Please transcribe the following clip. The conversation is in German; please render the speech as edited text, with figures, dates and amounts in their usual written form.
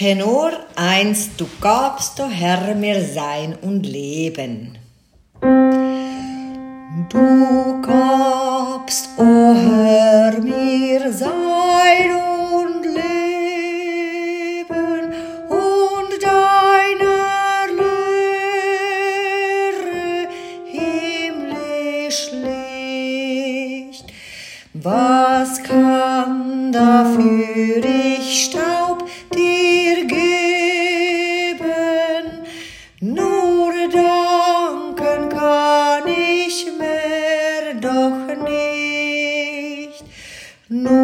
Tenor 1, du gabst, o Herr, mir Sein und Leben. Du gabst, o Herr, mir Sein und Leben und deiner Lehre himmlisch Licht. Was kann dafür ich Staub dir geben? Nur danken kann ich mehr doch nicht. Nur